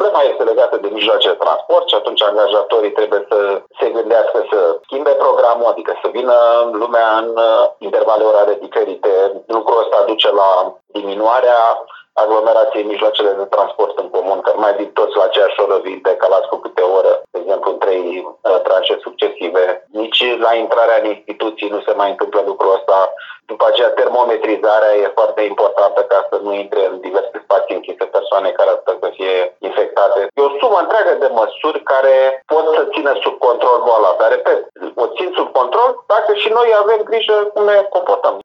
Problema este legată de mijloace de transport și atunci angajatorii trebuie să se gândească să schimbe programul, adică să vină lumea în intervale orare diferite. Lucrul ăsta duce la diminuarea aglomerației mijloacele de transport în comun, că mai vin toți la aceeași oră, vin decalați cu câte o oră, de exemplu în 3 tranșe succesive. Nici la intrarea în instituții nu se mai întâmplă lucrul ăsta. După aceea, termometrizarea e foarte importantă ca să nu intre în diverse spații închise persoane care ar putea să fie infectate. E o sumă întreagă de măsuri care pot să țină sub control boala. Dar, repet, o țin sub control dacă și noi avem grijă cum ne comportăm.